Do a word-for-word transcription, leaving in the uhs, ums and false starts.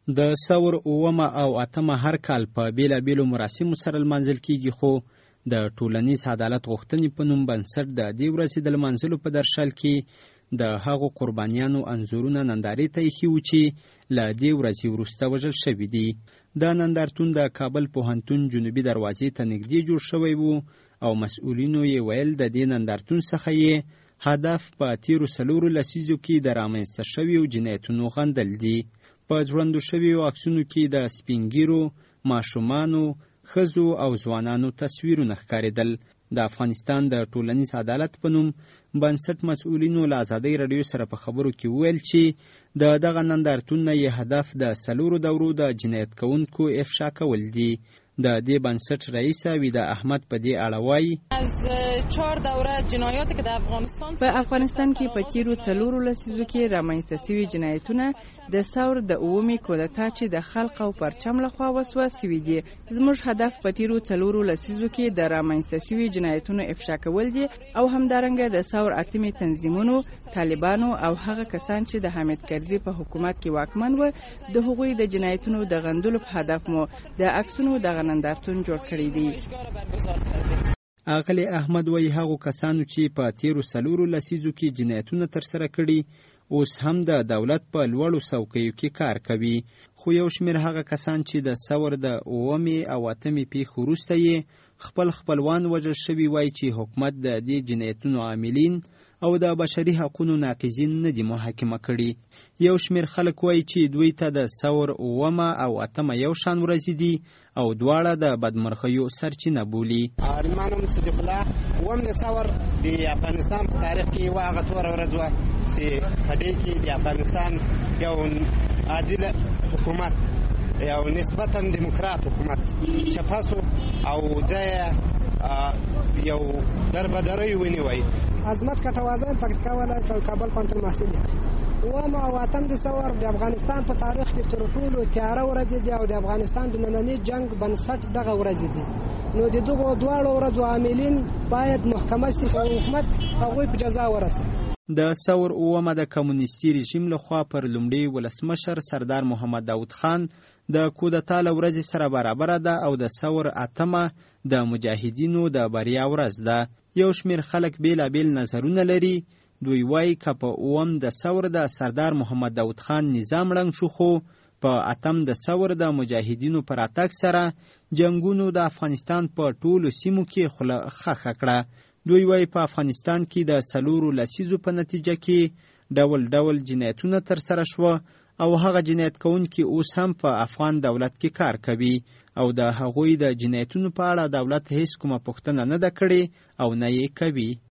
د ثور اومه او اتمه هر کال په بیلابیلو مراسمو سره لمانځل کیږي، خو د ټولنیز عدالت غوښتنې په نوم بنسټ د دې ورځې د لمانځلو په درشل کې د هغو قربانیانو انځورونه نندارې ته ایښي وو چې له دې ورځې وروسته وژل شوي دي. دا نندارتون د کابل پوهنتون جنوبي دروازې ته نږدې جوړ شوی وو او مسؤلینو یې ویل د دې نندارتون څخه یې هدف په تیرو څلورو لسیزو کې د رامنځته شویو جنایتونو غندل دي. په ژوندو شویو عکسونو کې د سپینګیرو، ماشومانو، ښځو او ځوانانو تصویرونه ښکارېدل. د افغانستان د ټولنیز عدالت په نوم بنسټ مسؤلینو له ازادۍ راډیو سره په خبرو کې وویل چې د دغه نندارتون نه یې هدف د څلورو دورو د جنایت کوونکو افشا کول دي. د دې بنسټ رئیس ویدا احمد په دې اړه وایي: په افغانستان کې په تیرو څلورو لسیزو کې رامنځته شوي جنایتونه د ثور د اومې کودتا چې د خلق او پرچم لخوا وسوه شوي دي. زموږ هدف په تیرو څلورو لسیزو کې د رامنځته شوي جنایتونو افشا کول دي او همدارنګه د ثور اتمې تنظیمونو، طالبانو او هغه کسان چې د حامد کرزي په حکومت کې واکمن و د هغوی د جنایتونو د غندلو په هدف مو د عکسونو د نندارتون جوړ کړی دی. اغلی احمد وایي هغو کسانو چې په تیرو څلورو لسیزو کې جنایتونه ترسره کړي اوس هم د دولت په لوړو څوکیو کې کار کوي، خو یو شمېر هغه کسان چې د ثور د اومې او اتمې پیښو وروسته یې خپل خپلوان وژل شوي وایي چې حکومت د دې جنایتونو عاملین او د بشري حقوقو ناقضین نه دي محاکمه کړي. یو شمېر خلک وایي چې دوی ته د ثور اومه او اتمه یو شان ورځې دي او دواړه د بدمرغیو سرچینه بولي. زما نوم صدیق الله. اووم د ثور د افغانستان په تاریخ کې یوه هغه توره ورځ وه چې په دې کې د افغانستان یو عادل حکومت، یو نسبتا دموکرات حکومت چپه سو او ځای یو دربدرۍ ونیوی. عظمت کټوازی پکتیکا ولایت او کابل پوهنتون محصل یم. اووم او اتم د ثور د افغانستان په تاریخ کې تر ټولو تیاره ورځې دي او د افغانستان د ننني جنګ بنسټ دغه ورځې دي. نو د دغو دواړو ورځو عاملین باید محکمه شي او حکومت هغوی په جزا ورسوي. د ثور اومه د کمونیستي رژیم لخوا پر لومړي ولسمشر سردار محمد داود خان د کودتا له ورځې سره برابره ده او د ثور اتمه د مجاهدینو د بریا ورځ ده. یو شمېر خلک بیلابیل نظرونه لري. دوی وایي که په اوم د ثور د سردار محمد داود خان نظام ړنګ شو، خو په اتم د ثور د مجاهدینو پر راتګ سره جنګونو د افغانستان په ټولو سیمو کې خوله خښه کړه. دوی وایي په افغانستان کې د څلورو لسیزو په نتیجه کې ډول ډول جنایتونه ترسره شوه او هغه جنایت کوونکي اوس هم په افغان دولت کې کار کوي او د هغوی د جنایتونو په اړه دولت هیڅ کومه پوښتنه نه ده کړې او نه یې کوي.